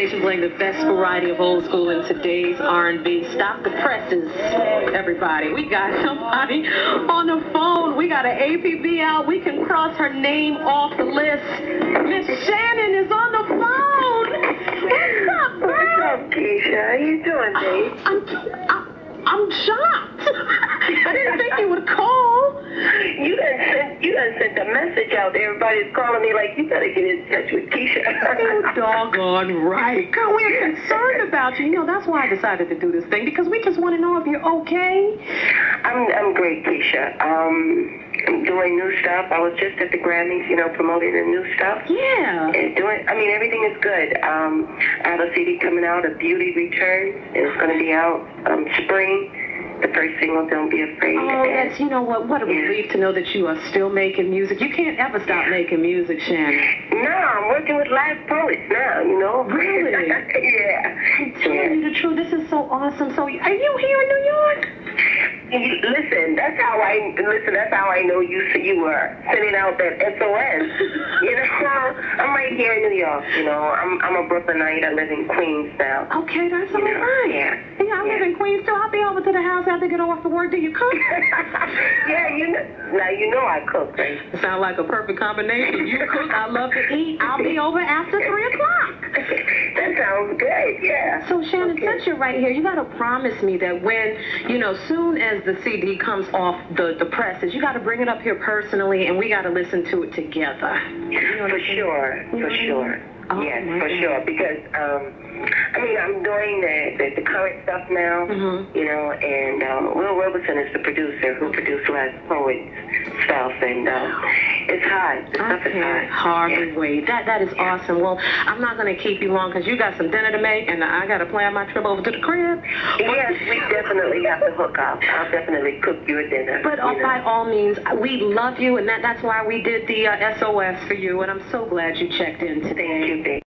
station playing the best variety of old school and today's R&B. Stop the presses, everybody. We got somebody on the phone. We got an APB out. We can cross her name off the list. Miss Shannon is on the phone. What's up, girl? What's up, Keisha? How you doing, babe? I'm shocked. I didn't think you would call. You done sent a message out. Everybody's calling me like, you better get in touch with Keisha. You doggone right. Girl, we're concerned about you. You know, that's why I decided to do this thing, because we just want to know if you're okay. I'm great, Keisha. I'm doing new stuff. I was just at the Grammys, promoting the new stuff. Yeah. And everything is good. I have a CD coming out, A Beauty Returns, and it's going to be out spring. The first single, Don't Be Afraid. Oh, that's, you know what a relief to know that you are still making music. You can't ever stop making music, Shannon. No, I'm working with live poets now, Really? Yeah. I'm telling you the truth. This is so awesome. So, are you here in New York? Listen, that's how I know you were sending out that SOS. I'm right here in New York. I'm a Brooklynite. I live in Queens now. Okay, that's all right. Yeah. Yeah, I live in Queens too. I'll be over to the house after I get off the work. Do you cook? Yeah, now I cook, right? It sounds like a perfect combination. You cook, I love to eat. I'll be over after 3 o'clock. That sounds good, yeah. So, Shannon, since you're right here, you got to promise me that when, soon as the CD comes off the presses, you got to bring it up here personally, and we got to listen to it together. For sure. Oh, yes, for sure. Because, I'm doing the current stuff now, and Will Robertson is the producer who produced Last Poet's stuff, and it's hot. The stuff is hot. Hardly wait. That is awesome. Well, I'm not going to keep you long because you got some dinner to make, and I got to plan my trip over to the crib. Yes, we definitely have to hook up. I'll definitely cook you a dinner. But by all means, we love you, and that's why we did the SOS for you, and I'm so glad you checked in today. Thank you, babe.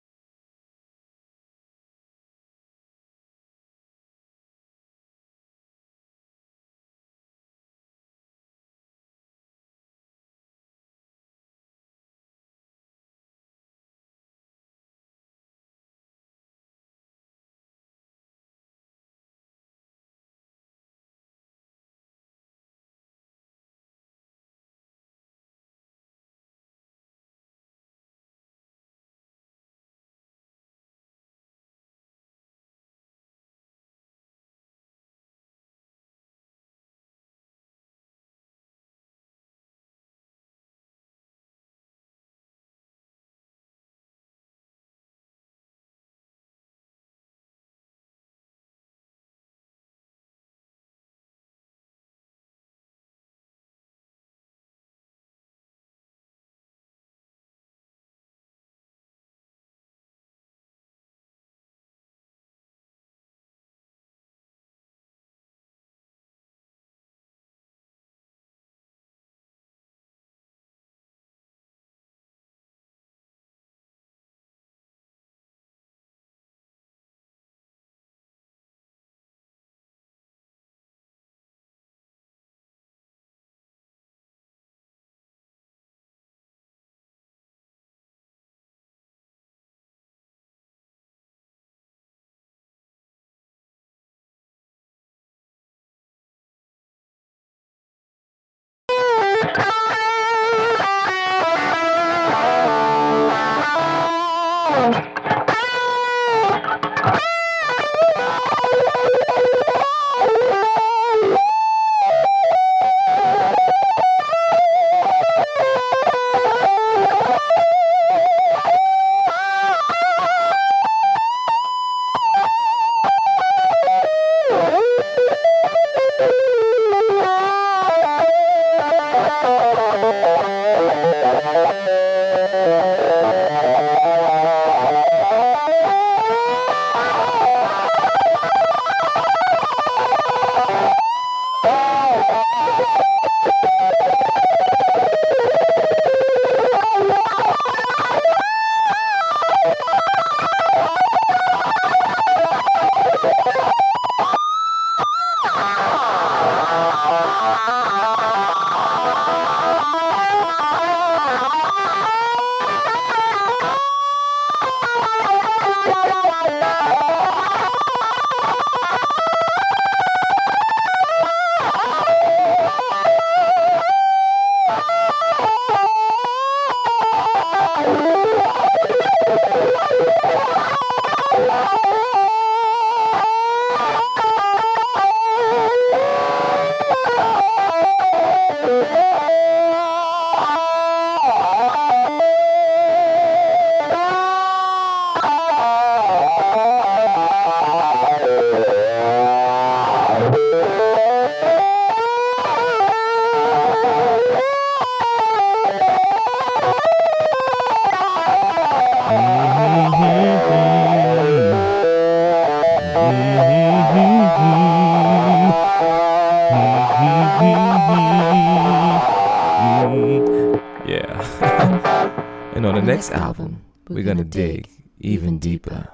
Yeah. And on the next album, we're gonna dig even deeper.